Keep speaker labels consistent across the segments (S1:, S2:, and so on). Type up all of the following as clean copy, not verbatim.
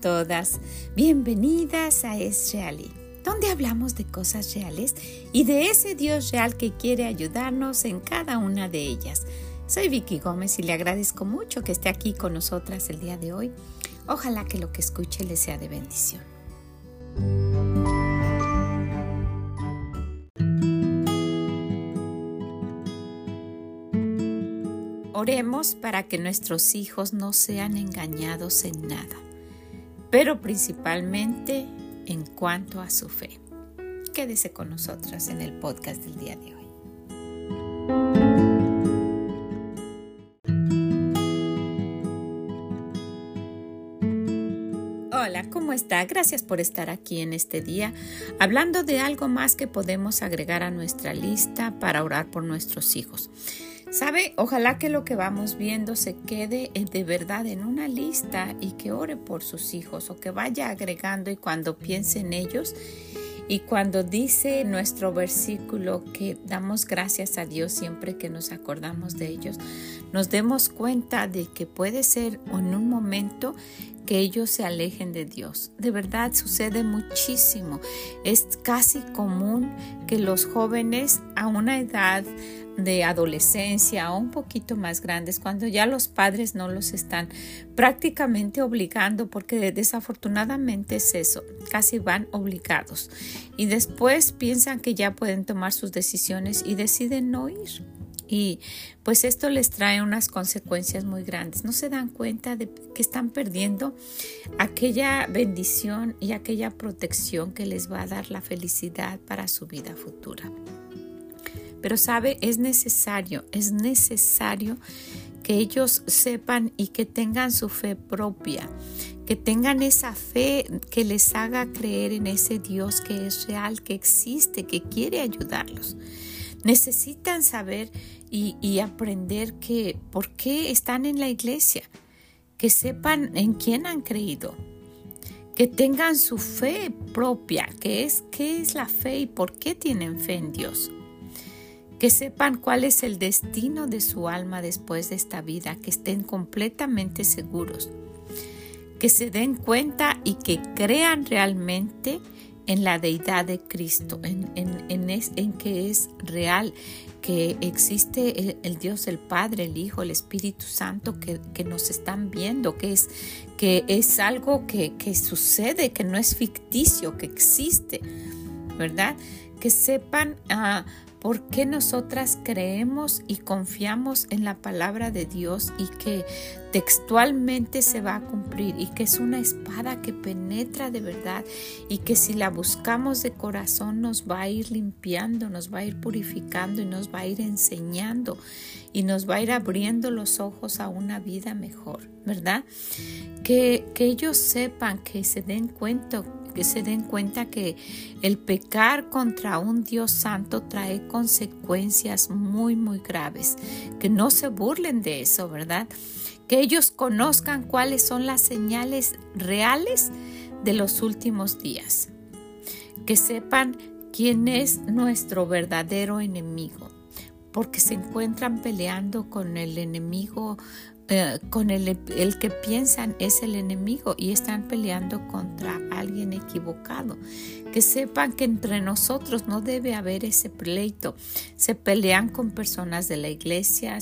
S1: todas, bienvenidas a Es Reali, donde hablamos de cosas reales y de ese Dios real que quiere ayudarnos en cada una de ellas. Soy Vicky Gómez y le agradezco mucho que esté aquí con nosotras el día de hoy. Ojalá que lo que escuche le sea de bendición. Oremos para que nuestros hijos no sean engañados en nada, pero principalmente en cuanto a su fe. Quédese con nosotras en el podcast del día de hoy. Hola, ¿cómo está? Gracias por estar aquí en este día, hablando de algo más que podemos agregar a nuestra lista para orar por nuestros hijos. ¿Sabe? Ojalá que lo que vamos viendo se quede de verdad en una lista y que ore por sus hijos o que vaya agregando y cuando piense en ellos y cuando dice nuestro versículo que damos gracias a Dios siempre que nos acordamos de ellos, nos demos cuenta de que puede ser en un momento que ellos se alejen de Dios. De verdad sucede muchísimo. Es casi común que los jóvenes a una edad de adolescencia o un poquito más grandes, cuando ya los padres no los están prácticamente obligando, porque desafortunadamente es eso, casi van obligados y después piensan que ya pueden tomar sus decisiones y deciden no ir. Y pues esto les trae unas consecuencias muy grandes. No se dan cuenta de que están perdiendo aquella bendición y aquella protección que les va a dar la felicidad para su vida futura. Pero sabe, es necesario que ellos sepan y que tengan su fe propia, que tengan esa fe que les haga creer en ese Dios que es real, que existe, que quiere ayudarlos. Necesitan saber y aprender que por qué están en la iglesia, que sepan en quién han creído, que tengan su fe propia, qué es la fe y por qué tienen fe en Dios. Que sepan cuál es el destino de su alma después de esta vida, que estén completamente seguros, que se den cuenta y que crean realmente en la deidad de Cristo, en que es real, que existe el Dios, el Padre, el Hijo, el Espíritu Santo que nos están viendo, que es algo que sucede, que no es ficticio, que existe, ¿verdad? Que sepan por qué nosotras creemos y confiamos en la palabra de Dios y que textualmente se va a cumplir y que es una espada que penetra de verdad y que si la buscamos de corazón nos va a ir limpiando, nos va a ir purificando y nos va a ir enseñando y nos va a ir abriendo los ojos a una vida mejor, ¿verdad? Que ellos sepan, que se den cuenta que el pecar contra un Dios santo trae consecuencias muy, muy graves. Que no se burlen de eso, ¿verdad? Que ellos conozcan cuáles son las señales reales de los últimos días. Que sepan quién es nuestro verdadero enemigo. Porque se encuentran peleando con el enemigo, con el que piensan es el enemigo y están peleando contra alguien equivocado. Que sepan que entre nosotros no debe haber ese pleito. Se pelean con personas de la iglesia,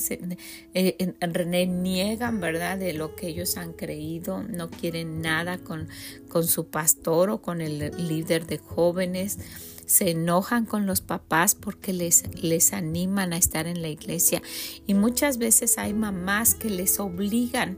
S1: reniegan, ¿verdad?, de lo que ellos han creído, no quieren nada con su pastor o con el líder de jóvenes. Se enojan con los papás porque les animan a estar en la iglesia y muchas veces hay mamás que les obligan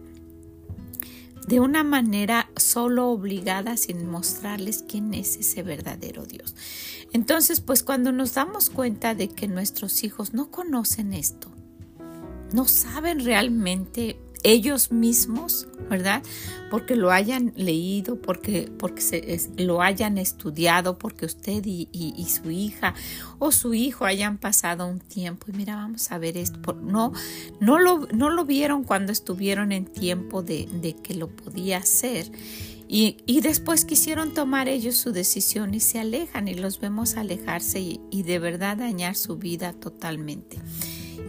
S1: de una manera solo obligada sin mostrarles quién es ese verdadero Dios. Entonces, pues cuando nos damos cuenta de que nuestros hijos no conocen esto, no saben realmente ellos mismos, ¿verdad? Porque lo hayan leído, porque lo hayan estudiado, porque usted y su hija o su hijo hayan pasado un tiempo. Y mira, vamos a ver esto. No lo vieron cuando estuvieron en tiempo de que lo podía hacer. Y después quisieron tomar ellos su decisión y se alejan y los vemos alejarse y de verdad dañar su vida totalmente.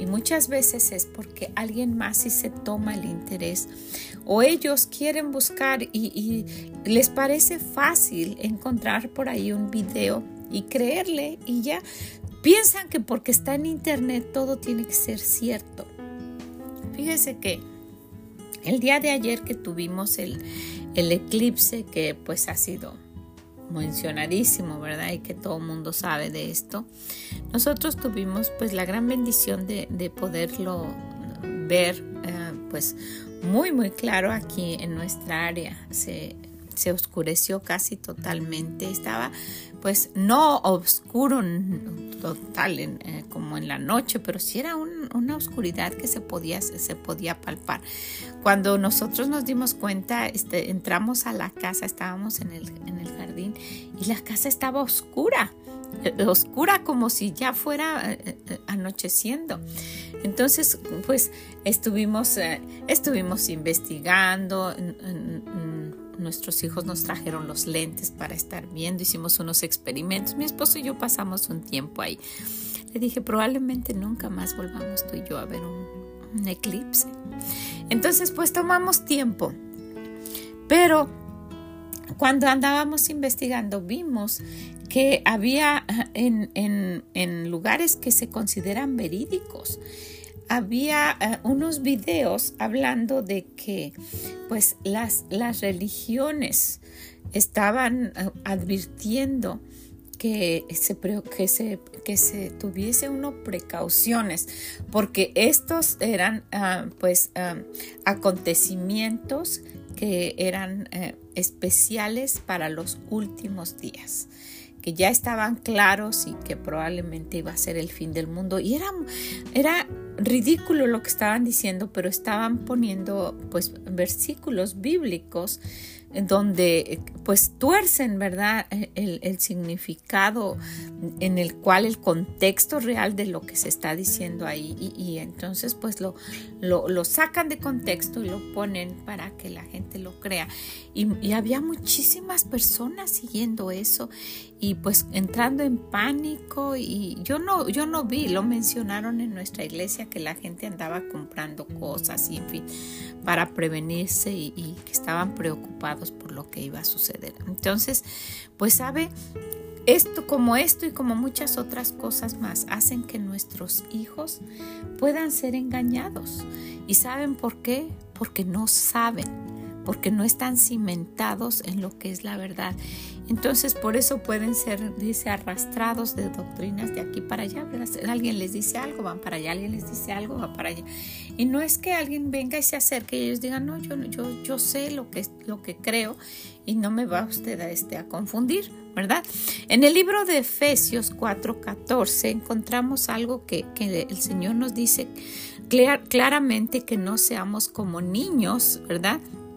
S1: Y muchas veces es porque alguien más sí se toma el interés o ellos quieren buscar y les parece fácil encontrar por ahí un video y creerle y ya piensan que porque está en internet todo tiene que ser cierto. Fíjese que el día de ayer que tuvimos el eclipse, que pues ha sido mencionadísimo, ¿verdad? Y que todo el mundo sabe de esto. Nosotros tuvimos pues la gran bendición de poderlo ver pues muy muy claro aquí en nuestra área. Se oscureció casi totalmente. Estaba pues no oscuro total como en la noche, pero sí era una oscuridad que se podía palpar. Cuando nosotros nos dimos cuenta, entramos a la casa, estábamos en el jardín y la casa estaba oscura como si ya fuera anocheciendo. Entonces pues estuvimos investigando. Nuestros hijos nos trajeron los lentes para estar viendo, hicimos unos experimentos. Mi esposo y yo pasamos un tiempo ahí. Le dije, probablemente nunca más volvamos tú y yo a ver un eclipse. Entonces pues tomamos tiempo, pero cuando andábamos investigando vimos que había en lugares que se consideran verídicos, había unos videos hablando de que pues las religiones estaban advirtiendo que se tuviese uno precauciones, porque estos eran acontecimientos que eran especiales para los últimos días, que ya estaban claros y que probablemente iba a ser el fin del mundo. Y era ridículo lo que estaban diciendo, pero estaban poniendo pues versículos bíblicos donde pues tuercen, ¿verdad?, el significado en el cual el contexto real de lo que se está diciendo ahí y entonces pues lo sacan de contexto y lo ponen para que la gente lo crea y había muchísimas personas siguiendo eso y pues entrando en pánico y yo no vi, lo mencionaron en nuestra iglesia que la gente andaba comprando cosas y en fin para prevenirse y que estaban preocupados por lo que iba a suceder. Entonces, pues sabe, esto y como muchas otras cosas más hacen que nuestros hijos puedan ser engañados. ¿Y saben por qué? Porque no saben, porque no están cimentados en lo que es la verdad. Entonces por eso pueden ser, dice, arrastrados de doctrinas de aquí para allá, ¿verdad? Alguien les dice algo, van para allá, alguien les dice algo, van para allá. Y no es que alguien venga y se acerque y ellos digan, no, yo sé lo que creo y no me va usted a confundir, ¿verdad? En el libro de Efesios 4:14 encontramos algo que el Señor nos dice claramente, que no seamos como niños, ¿verdad?,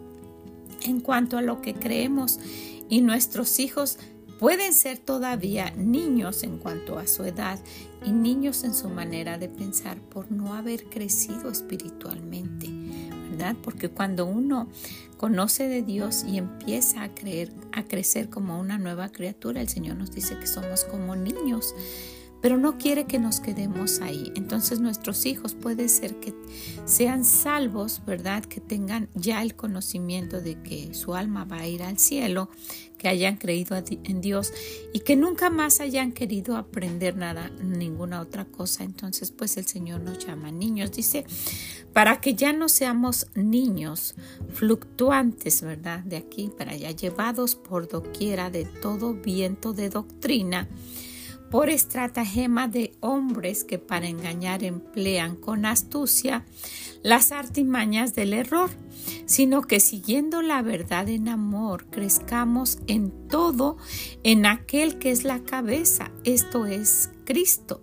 S1: en cuanto a lo que creemos, y nuestros hijos pueden ser todavía niños en cuanto a su edad y niños en su manera de pensar por no haber crecido espiritualmente, ¿verdad? Porque cuando uno conoce de Dios y empieza a crecer como una nueva criatura, el Señor nos dice que somos como niños, pero no quiere que nos quedemos ahí. Entonces nuestros hijos puede ser que sean salvos, ¿verdad?, que tengan ya el conocimiento de que su alma va a ir al cielo, que hayan creído en Dios y que nunca más hayan querido aprender ninguna otra cosa. Entonces pues el Señor nos llama niños, dice, para que ya no seamos niños fluctuantes, ¿verdad?, de aquí para allá, llevados por doquiera de todo viento de doctrina, por estratagema de hombres que para engañar emplean con astucia las artimañas del error, sino que siguiendo la verdad en amor crezcamos en todo en aquel que es la cabeza, esto es Cristo,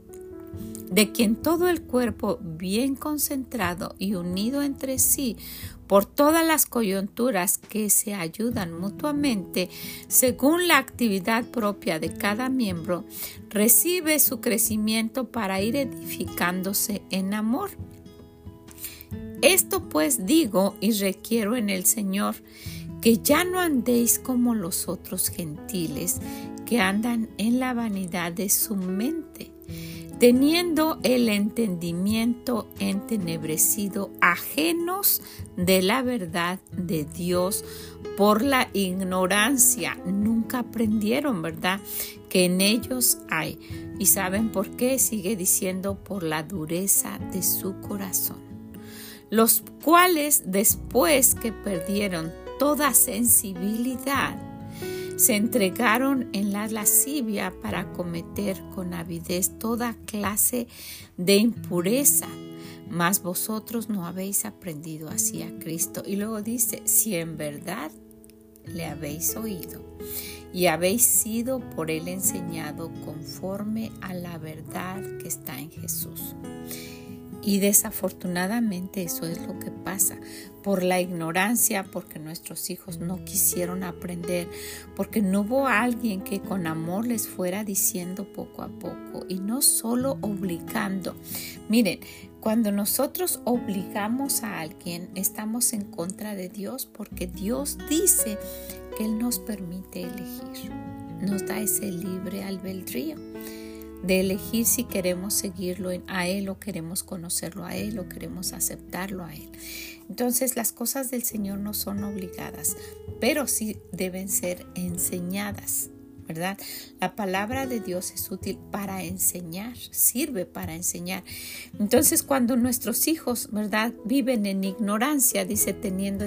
S1: de quien todo el cuerpo bien concentrado y unido entre sí por todas las coyunturas que se ayudan mutuamente según la actividad propia de cada miembro, recibe su crecimiento para ir edificándose en amor. Esto pues digo y requiero en el Señor, que ya no andéis como los otros gentiles que andan en la vanidad de su mente, teniendo el entendimiento entenebrecido, ajenos de la verdad de Dios por la ignorancia. Nunca aprendieron, ¿verdad?, que en ellos hay. ¿Y saben por qué? Sigue diciendo, por la dureza de su corazón, los cuales después que perdieron toda sensibilidad, se entregaron en la lascivia para cometer con avidez toda clase de impureza. Mas vosotros no habéis aprendido así a Cristo. Y luego dice, si en verdad le habéis oído y habéis sido por él enseñado conforme a la verdad que está en Jesús. Y desafortunadamente eso es lo que pasa, por la ignorancia, porque nuestros hijos no quisieron aprender, porque no hubo alguien que con amor les fuera diciendo poco a poco y no solo obligando. Miren, cuando nosotros obligamos a alguien, estamos en contra de Dios, porque Dios dice que Él nos permite elegir, nos da ese libre albedrío de elegir si queremos seguirlo a Él o queremos conocerlo a Él o queremos aceptarlo a Él. Entonces las cosas del Señor no son obligadas, pero sí deben ser enseñadas, ¿verdad? La palabra de Dios es útil para enseñar, sirve para enseñar. Entonces cuando nuestros hijos, ¿verdad?, viven en ignorancia, dice, teniendo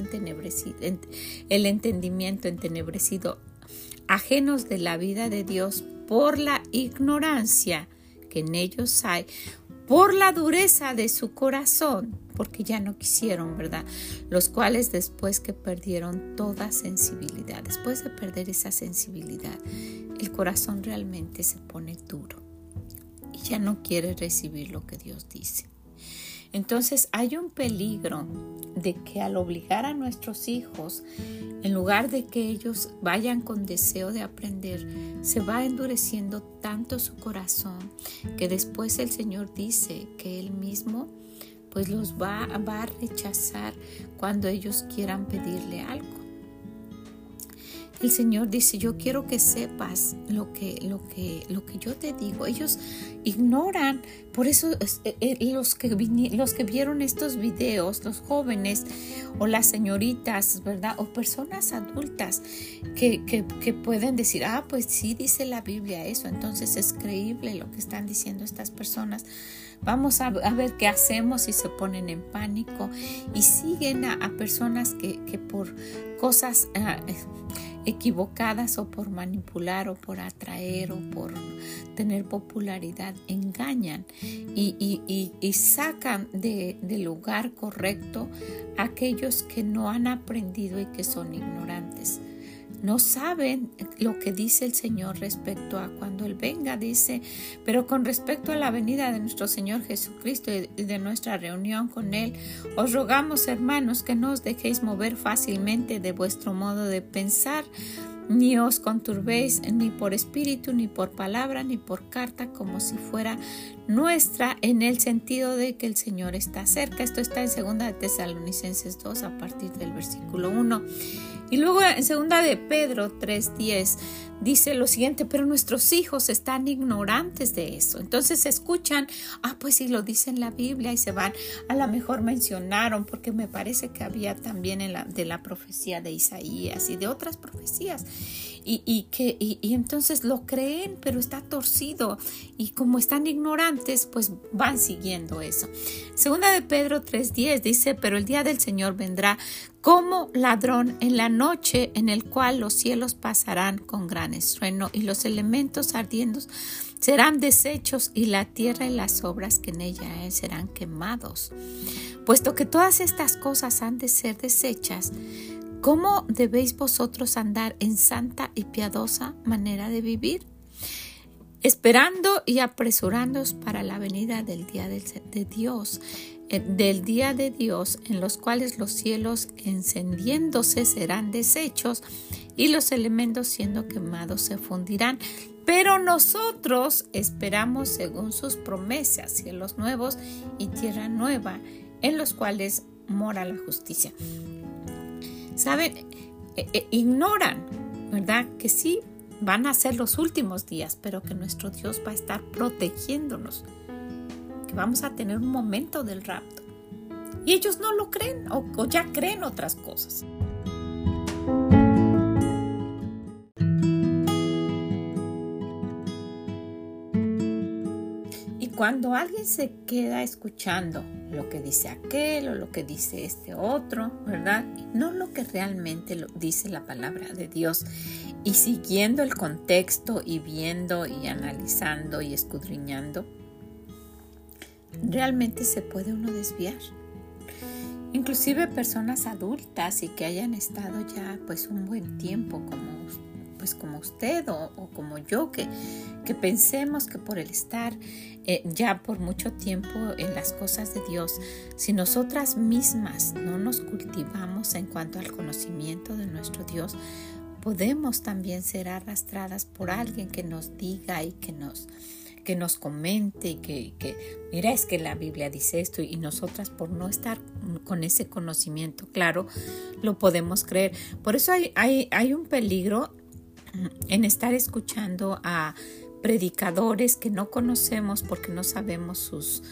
S1: el entendimiento entenebrecido, ajenos de la vida de Dios, por la ignorancia que en ellos hay, por la dureza de su corazón, porque ya no quisieron, ¿verdad? Los cuales después que perdieron toda sensibilidad, después de perder esa sensibilidad, el corazón realmente se pone duro y ya no quiere recibir lo que Dios dice. Entonces hay un peligro de que al obligar a nuestros hijos, en lugar de que ellos vayan con deseo de aprender, se va endureciendo tanto su corazón que después el Señor dice que Él mismo pues los va a rechazar cuando ellos quieran pedirle algo. El Señor dice, yo quiero que sepas lo que yo te digo. Ellos ignoran, por eso los que vieron estos videos, los jóvenes o las señoritas, ¿verdad?, o personas adultas que pueden decir, pues sí dice la Biblia eso, entonces es creíble lo que están diciendo estas personas. Vamos a ver qué hacemos, si se ponen en pánico y siguen a personas que por cosas equivocadas o por manipular o por atraer o por tener popularidad engañan y sacan del lugar correcto a aquellos que no han aprendido y que son ignorantes. No saben lo que dice el Señor respecto a cuando Él venga, dice, pero con respecto a la venida de nuestro Señor Jesucristo y de nuestra reunión con Él, os rogamos, hermanos, que no os dejéis mover fácilmente de vuestro modo de pensar, ni os conturbéis ni por espíritu, ni por palabra, ni por carta, como si fuera nuestra, en el sentido de que el Señor está cerca. Esto está en 2 de Tesalonicenses 2, a partir del versículo 1. Y luego en 2 de Pedro 3:10 dice lo siguiente, pero nuestros hijos están ignorantes de eso. Entonces escuchan, pues sí lo dice en la Biblia y se van, a lo mejor mencionaron, porque me parece que había también de la profecía de Isaías y de otras profecías. Y entonces lo creen, pero está torcido y como están ignorantes, pues van siguiendo eso. 2 de Pedro 3:10 dice, pero el día del Señor vendrá como ladrón en la noche, en el cual los cielos pasarán con gran estruendo y los elementos ardiendo serán deshechos y la tierra y las obras que en ella serán quemados. Puesto que todas estas cosas han de ser deshechas, ¿cómo debéis vosotros andar en santa y piadosa manera de vivir? Esperando y apresurándoos para la venida del día de Dios, en los cuales los cielos encendiéndose serán deshechos y los elementos siendo quemados se fundirán. Pero nosotros esperamos según sus promesas, cielos nuevos y tierra nueva, en los cuales mora la justicia. ¿Saben? Ignoran, ¿verdad? Que sí van a ser los últimos días, pero que nuestro Dios va a estar protegiéndonos. vamos a tener un momento del rapto. Y ellos no lo creen o ya creen otras cosas. Y cuando alguien se queda escuchando lo que dice aquel o lo que dice este otro, ¿verdad? No lo que realmente dice la palabra de Dios, y siguiendo el contexto y viendo y analizando y escudriñando, realmente se puede uno desviar. Inclusive personas adultas y que hayan estado ya pues un buen tiempo como usted o como yo, que pensemos que por el estar ya por mucho tiempo en las cosas de Dios, si nosotras mismas no nos cultivamos en cuanto al conocimiento de nuestro Dios, podemos también ser arrastradas por alguien que nos diga y que nos comente y que mira, es que la Biblia dice esto, y nosotras por no estar con ese conocimiento claro lo podemos creer. Por eso hay un peligro en estar escuchando a predicadores que no conocemos porque no sabemos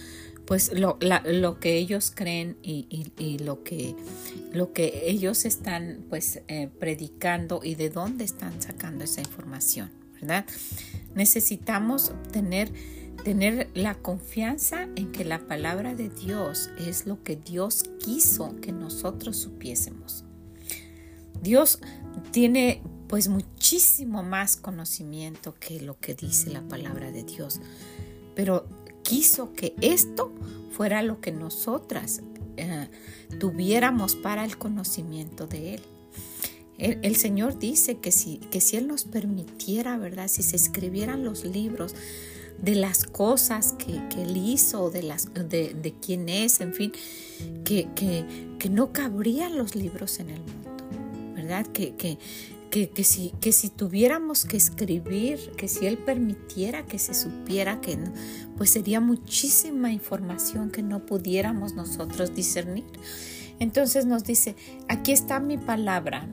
S1: lo que ellos creen y lo que ellos están predicando y de dónde están sacando esa información, ¿verdad? Necesitamos tener la confianza en que la palabra de Dios es lo que Dios quiso que nosotros supiésemos. Dios tiene pues muchísimo más conocimiento que lo que dice la palabra de Dios, pero quiso que esto fuera lo que nosotras tuviéramos para el conocimiento de Él. El Señor dice que si Él nos permitiera, ¿verdad? Si se escribieran los libros de las cosas que Él hizo, de quién es, en fin, que no cabrían los libros en el mundo, ¿verdad? Que si tuviéramos que escribir, que si Él permitiera que se supiera, que no, pues sería muchísima información que no pudiéramos nosotros discernir. Entonces nos dice, aquí está mi palabra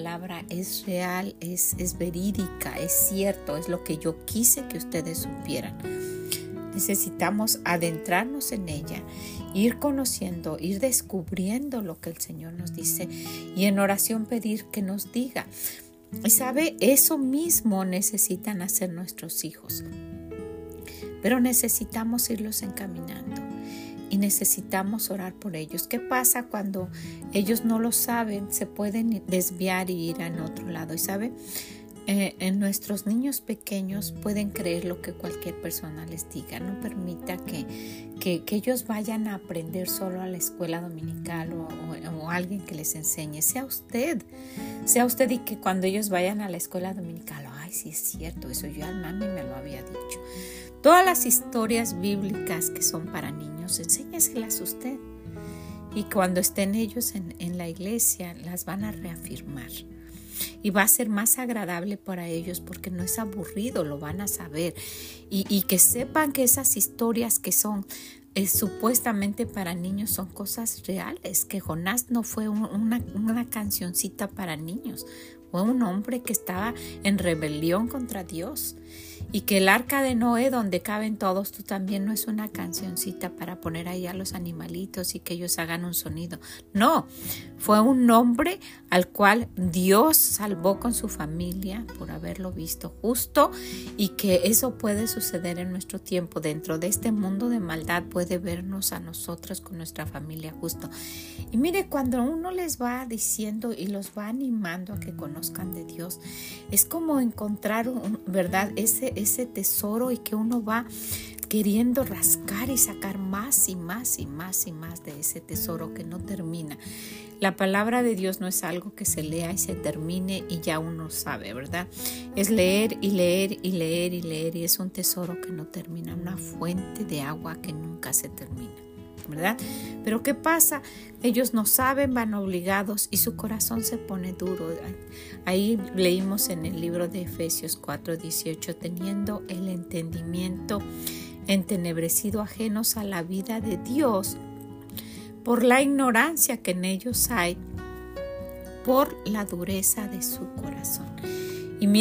S1: es real, es verídica, es cierto, es lo que yo quise que ustedes supieran. Necesitamos adentrarnos en ella, ir conociendo, ir descubriendo lo que el Señor nos dice y en oración pedir que nos diga. Y sabe, eso mismo necesitan hacer nuestros hijos, pero necesitamos irlos encaminando. Y necesitamos orar por ellos. ¿Qué pasa cuando ellos no lo saben? Se pueden desviar y ir a otro lado. Y sabe, en nuestros niños pequeños pueden creer lo que cualquier persona les diga. No permita que ellos vayan a aprender solo a la escuela dominical o alguien que les enseñe. Sea usted y que cuando ellos vayan a la escuela dominical, ay, sí es cierto, eso yo al mami me lo había dicho. Todas las historias bíblicas que son para niños, enséñeselas usted. Y cuando estén ellos en la iglesia, las van a reafirmar. Y va a ser más agradable para ellos porque no es aburrido, lo van a saber. Y que sepan que esas historias que son supuestamente para niños son cosas reales. Que Jonás no fue una cancioncita para niños. Fue un hombre que estaba en rebelión contra Dios. Y que el arca de Noé, donde caben todos, tú también no es una cancioncita para poner ahí a los animalitos y que ellos hagan un sonido. No, fue un hombre al cual Dios salvó con su familia por haberlo visto justo, y que eso puede suceder en nuestro tiempo. Dentro de este mundo de maldad puede vernos a nosotros con nuestra familia justo. Y mire, cuando uno les va diciendo y los va animando a que conozcan de Dios, es como encontrar, ¿verdad?, ese tesoro, y que uno va queriendo rascar y sacar más y más y más y más de ese tesoro que no termina. La palabra de Dios no es algo que se lea y se termine y ya uno sabe, ¿verdad? Es leer y leer y leer y leer, y es un tesoro que no termina, una fuente de agua que nunca se termina, ¿verdad? Pero ¿qué pasa? Ellos no saben, van obligados y su corazón se pone duro. Ahí leímos en el libro de Efesios 4:18, teniendo el entendimiento entenebrecido, ajenos a la vida de Dios por la ignorancia que en ellos hay, por la dureza de su corazón. Y mire,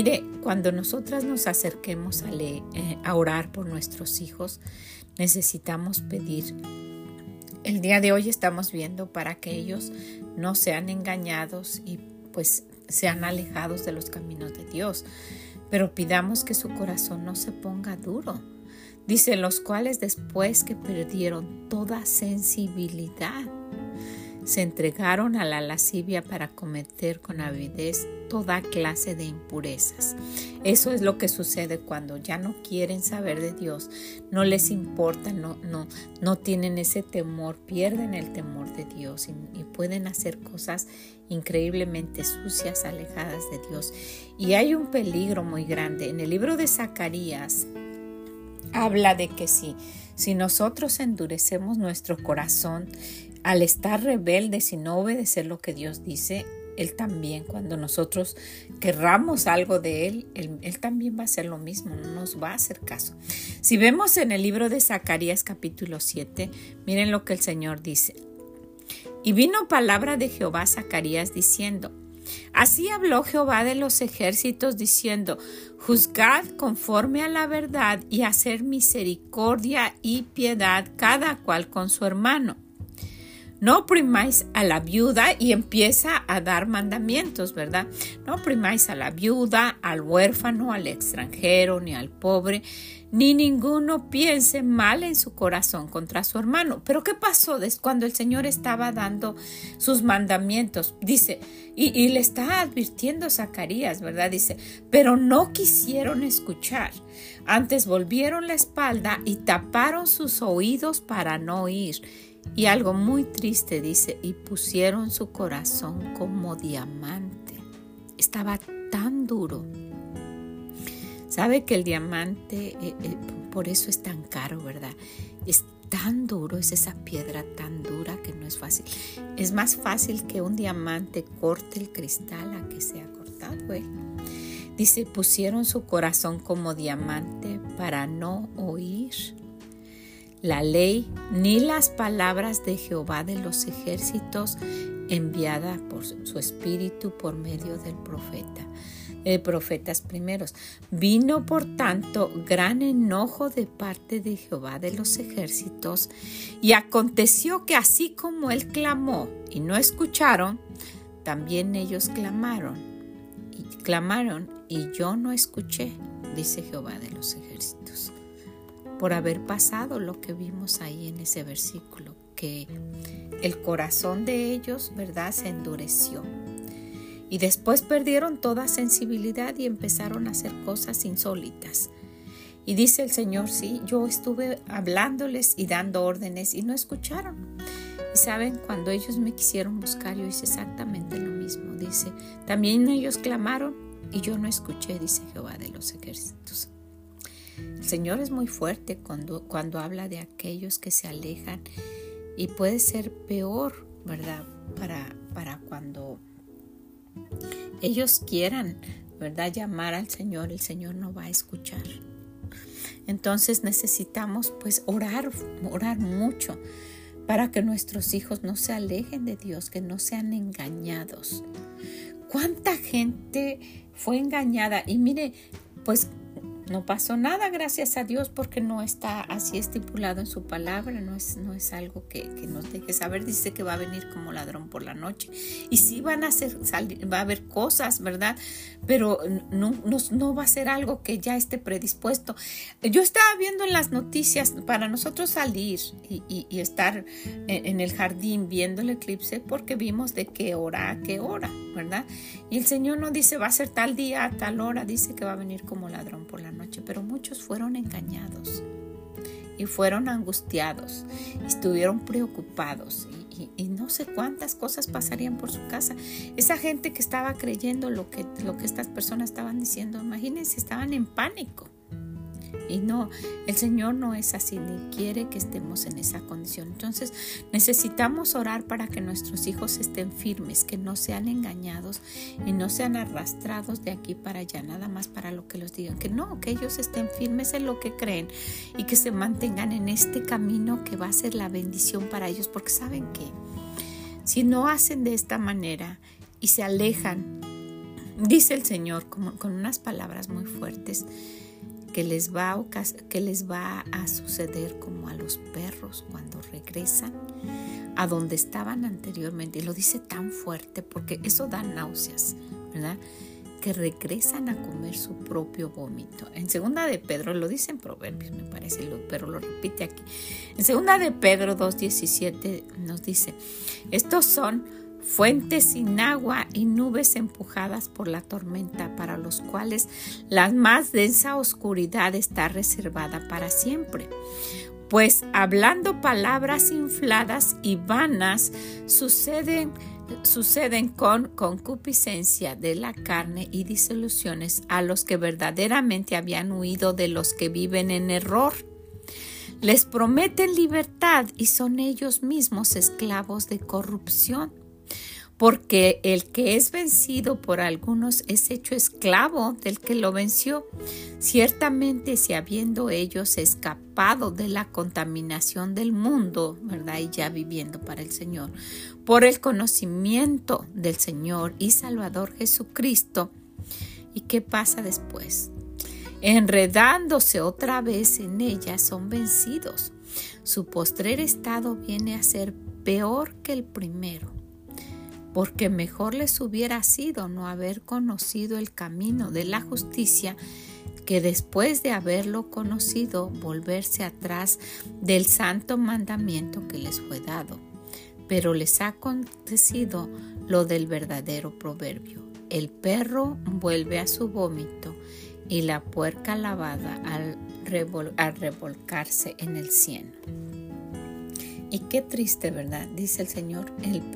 S1: cuando nosotras nos acerquemos a orar por nuestros hijos, necesitamos pedir. El día de hoy estamos viendo para que ellos no sean engañados y pues sean alejados de los caminos de Dios. Pero pidamos que su corazón no se ponga duro. Dice, los cuales después que perdieron toda sensibilidad, se entregaron a la lascivia para cometer con avidez toda clase de impurezas. Eso es lo que sucede cuando ya no quieren saber de Dios, no les importa, no tienen ese temor, pierden el temor de Dios y pueden hacer cosas increíblemente sucias, alejadas de Dios. Y hay un peligro muy grande. En el libro de Zacarías habla de que si nosotros endurecemos nuestro corazón al estar rebeldes y no obedecer lo que Dios dice, Él también, cuando nosotros querramos algo de Él también va a hacer lo mismo, no nos va a hacer caso. Si vemos en el libro de Zacarías capítulo 7, miren lo que el Señor dice. Y vino palabra de Jehová a Zacarías diciendo, así habló Jehová de los ejércitos diciendo, juzgad conforme a la verdad y hacer misericordia y piedad cada cual con su hermano. No oprimáis a la viuda, y empieza a dar mandamientos, ¿verdad? No oprimáis a la viuda, al huérfano, al extranjero, ni al pobre, ni ninguno piense mal en su corazón contra su hermano. Pero ¿qué pasó cuando el Señor estaba dando sus mandamientos? Dice, y le está advirtiendo a Zacarías, ¿verdad? Dice, pero no quisieron escuchar. Antes volvieron la espalda y taparon sus oídos para no oír. Y algo muy triste dice, y pusieron su corazón como diamante. Estaba tan duro. ¿Sabe que el diamante, por eso es tan caro, verdad? Es tan duro, es esa piedra tan dura que no es fácil. Es más fácil que un diamante corte el cristal a que sea cortado, ¿eh? Dice, pusieron su corazón como diamante para no oír la ley ni las palabras de Jehová de los ejércitos enviada por su espíritu por medio del profetas primeros. Vino por tanto gran enojo de parte de Jehová de los ejércitos, y aconteció que así como él clamó y no escucharon, también ellos clamaron y yo no escuché, dice Jehová de los ejércitos. Por haber pasado lo que vimos ahí en ese versículo, que el corazón de ellos, ¿verdad?, se endureció. Y después perdieron toda sensibilidad y empezaron a hacer cosas insólitas. Y dice el Señor, sí, yo estuve hablándoles y dando órdenes y no escucharon. Y saben, cuando ellos me quisieron buscar, yo hice exactamente lo mismo. Dice, también ellos clamaron y yo no escuché, dice Jehová de los ejércitos. El Señor es muy fuerte cuando habla de aquellos que se alejan, y puede ser peor, ¿verdad? Para cuando ellos quieran, ¿verdad?, llamar al Señor, el Señor no va a escuchar. Entonces necesitamos pues orar mucho para que nuestros hijos no se alejen de Dios, que no sean engañados. ¿Cuánta gente fue engañada? Y mire, pues no pasó nada, gracias a Dios, porque no está así estipulado en su palabra, no es algo que nos deje saber. Dice que va a venir como ladrón por la noche. Y sí va a haber cosas, ¿verdad? Pero no va a ser algo que ya esté predispuesto. Yo estaba viendo en las noticias, para nosotros salir y estar en el jardín viendo el eclipse, porque vimos de qué hora a qué hora, ¿verdad? Y el Señor no dice va a ser tal día a tal hora, dice que va a venir como ladrón por la noche, pero muchos fueron engañados y fueron angustiados, estuvieron preocupados y no sé cuántas cosas pasarían por su casa. Esa gente que estaba creyendo lo que estas personas estaban diciendo, imagínense, estaban en pánico. Y no, el Señor no es así, ni quiere que estemos en esa condición. Entonces necesitamos orar para que nuestros hijos estén firmes, que no sean engañados y no sean arrastrados de aquí para allá, nada más para lo que los digan. Que no, que ellos estén firmes en lo que creen y que se mantengan en este camino que va a ser la bendición para ellos. Porque saben que si no hacen de esta manera y se alejan Dice el Señor con unas palabras muy fuertes que les va a suceder como a los perros cuando regresan a donde estaban anteriormente. Y lo dice tan fuerte porque eso da náuseas, ¿verdad? Que regresan a comer su propio vómito. En segunda de Pedro, lo dice en Proverbios, me parece, pero lo repite aquí. En segunda de Pedro 2:17 nos dice: estos son fuentes sin agua y nubes empujadas por la tormenta, para los cuales la más densa oscuridad está reservada para siempre. Pues hablando palabras infladas y vanas suceden con concupiscencia de la carne y disoluciones a los que verdaderamente habían huido de los que viven en error. Les prometen libertad y son ellos mismos esclavos de corrupción. Porque el que es vencido por algunos es hecho esclavo del que lo venció. Ciertamente, si habiendo ellos escapado de la contaminación del mundo, ¿verdad? Y ya viviendo para el Señor, por el conocimiento del Señor y Salvador Jesucristo. ¿Y qué pasa después? Enredándose otra vez en ella, son vencidos. Su postrer estado viene a ser peor que el primero. Porque mejor les hubiera sido no haber conocido el camino de la justicia que después de haberlo conocido volverse atrás del santo mandamiento que les fue dado. Pero les ha acontecido lo del verdadero proverbio: el perro vuelve a su vómito y la puerca lavada al revolcarse en el cieno. Y qué triste, ¿verdad? Dice el Señor,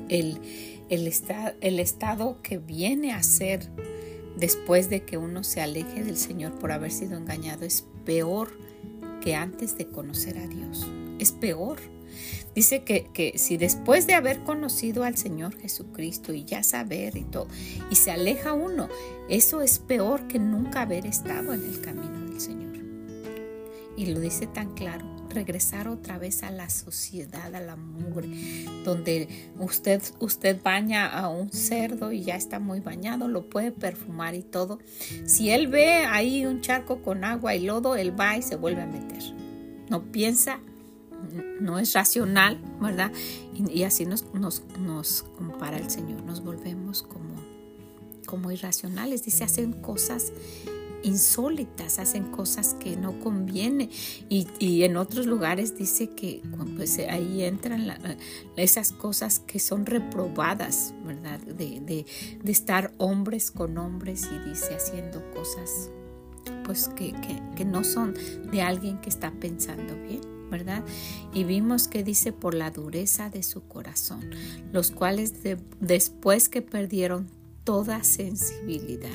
S1: el estado que viene a ser después de que uno se aleje del Señor por haber sido engañado es peor que antes de conocer a Dios. Es peor. Dice que si después de haber conocido al Señor Jesucristo y ya saber y todo, y se aleja uno, eso es peor que nunca haber estado en el camino del Señor. Y lo dice tan claro: regresar otra vez a la sociedad, a la mugre, donde usted baña a un cerdo y ya está muy bañado, lo puede perfumar y todo. Si él ve ahí un charco con agua y lodo, él va y se vuelve a meter. No piensa, no es racional, ¿verdad? Y así nos compara el Señor. Nos volvemos como irracionales. Dice, hacen cosas insólitas, hacen cosas que no conviene, y en otros lugares dice que pues ahí entran esas cosas que son reprobadas, ¿verdad? De estar hombres con hombres, y dice haciendo cosas pues que no son de alguien que está pensando bien, ¿verdad? Y vimos que dice por la dureza de su corazón, los cuales después que perdieron toda sensibilidad,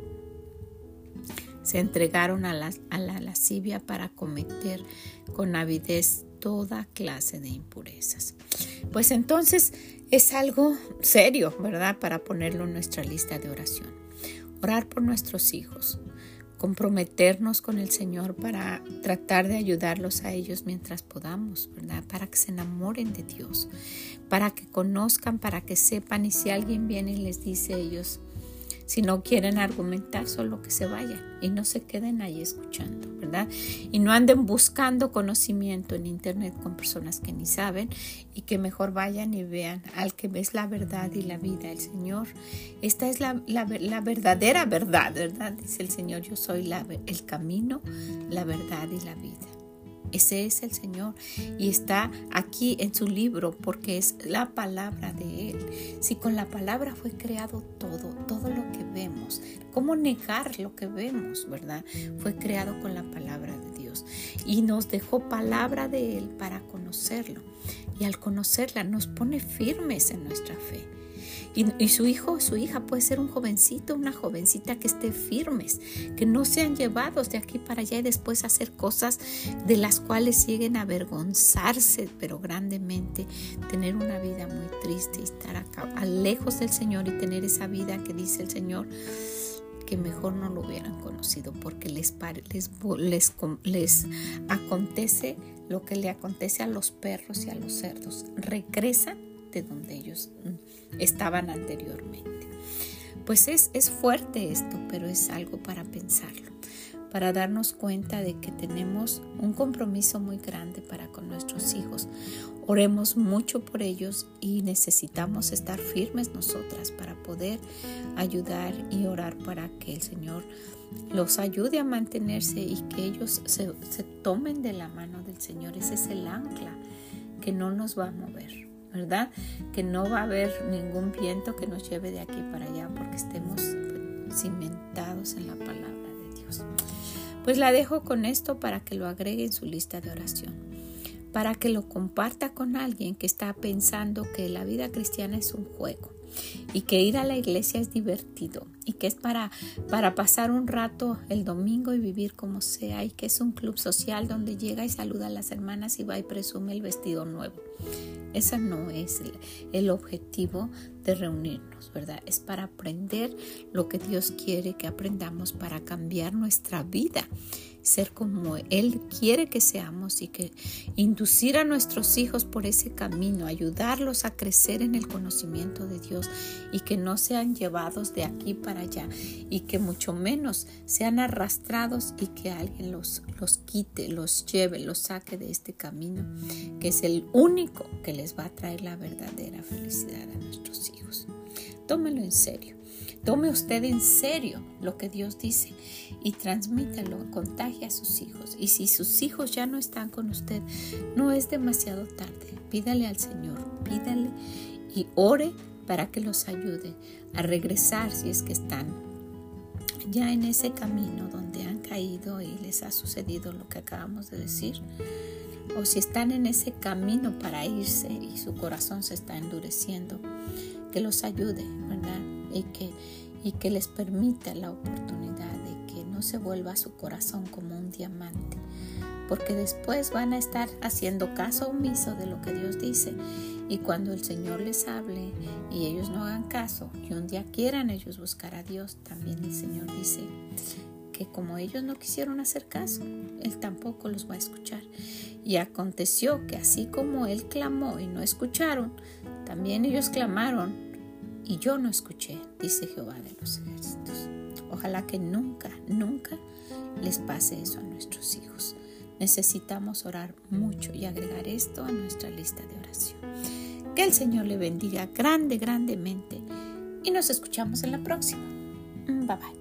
S1: se entregaron a la lascivia para cometer con avidez toda clase de impurezas. Pues entonces es algo serio, ¿verdad? Para ponerlo en nuestra lista de oración. Orar por nuestros hijos, comprometernos con el Señor para tratar de ayudarlos a ellos mientras podamos, ¿verdad? Para que se enamoren de Dios, para que conozcan, para que sepan, y si alguien viene y les dice, ellos, si no quieren argumentar, solo que se vayan y no se queden ahí escuchando, ¿verdad? Y no anden buscando conocimiento en internet con personas que ni saben, y que mejor vayan y vean al que es la verdad y la vida, el Señor. Esta es la verdadera verdad, ¿verdad? Dice el Señor, yo soy el camino, la verdad y la vida. Ese es el Señor, y está aquí en su libro porque es la palabra de Él. Si con la palabra fue creado todo lo que vemos, ¿cómo negar lo que vemos, verdad? Fue creado con la palabra de Dios y nos dejó palabra de Él para conocerlo, y al conocerla nos pone firmes en nuestra fe. Y su hijo o su hija puede ser un jovencito, una jovencita que esté firmes, que no sean llevados de aquí para allá y después hacer cosas de las cuales lleguen a avergonzarse, pero grandemente, tener una vida muy triste y estar acá, lejos del Señor, y tener esa vida que dice el Señor que mejor no lo hubieran conocido, porque les acontece lo que le acontece a los perros y a los cerdos. Regresan de donde ellos estaban anteriormente. Pues es fuerte esto, pero es algo para pensarlo, para darnos cuenta de que tenemos un compromiso muy grande para con nuestros hijos. Oremos mucho por ellos y necesitamos estar firmes nosotras para poder ayudar y orar para que el Señor los ayude a mantenerse y que ellos se tomen de la mano del Señor. Ese es el ancla que no nos va a mover, ¿verdad? Que no va a haber ningún viento que nos lleve de aquí para allá porque estemos cimentados en la palabra de Dios. Pues la dejo con esto para que lo agregue en su lista de oración, para que lo comparta con alguien que está pensando que la vida cristiana es un juego y que ir a la iglesia es divertido y que es para pasar un rato el domingo y vivir como sea, y que es un club social donde llega y saluda a las hermanas y va y presume el vestido nuevo. Ese no es el objetivo de reunirnos, ¿verdad? Es para aprender lo que Dios quiere que aprendamos para cambiar nuestra vida, ser como Él quiere que seamos y que inducir a nuestros hijos por ese camino, ayudarlos a crecer en el conocimiento de Dios y que no sean llevados de aquí para allá y que mucho menos sean arrastrados y que alguien los quite, los lleve, los saque de este camino que es el único que les va a traer la verdadera felicidad a nuestros hijos. Tómelo en serio. Tome usted en serio lo que Dios dice y transmítalo, contagie a sus hijos. Y si sus hijos ya no están con usted, no es demasiado tarde. Pídale al Señor, pídale y ore para que los ayude a regresar si es que están ya en ese camino donde han caído y les ha sucedido lo que acabamos de decir. O si están en ese camino para irse y su corazón se está endureciendo, que los ayude, ¿verdad? Y que les permita la oportunidad de que no se vuelva su corazón como un diamante, porque después van a estar haciendo caso omiso de lo que Dios dice, y cuando el Señor les hable y ellos no hagan caso y un día quieran ellos buscar a Dios, también el Señor dice que como ellos no quisieron hacer caso, Él tampoco los va a escuchar. Y aconteció que así como Él clamó y no escucharon, también ellos clamaron y yo no escuché, dice Jehová de los ejércitos. Ojalá que nunca les pase eso a nuestros hijos. Necesitamos orar mucho y agregar esto a nuestra lista de oración. Que el Señor le bendiga grandemente y nos escuchamos en la próxima. Bye bye.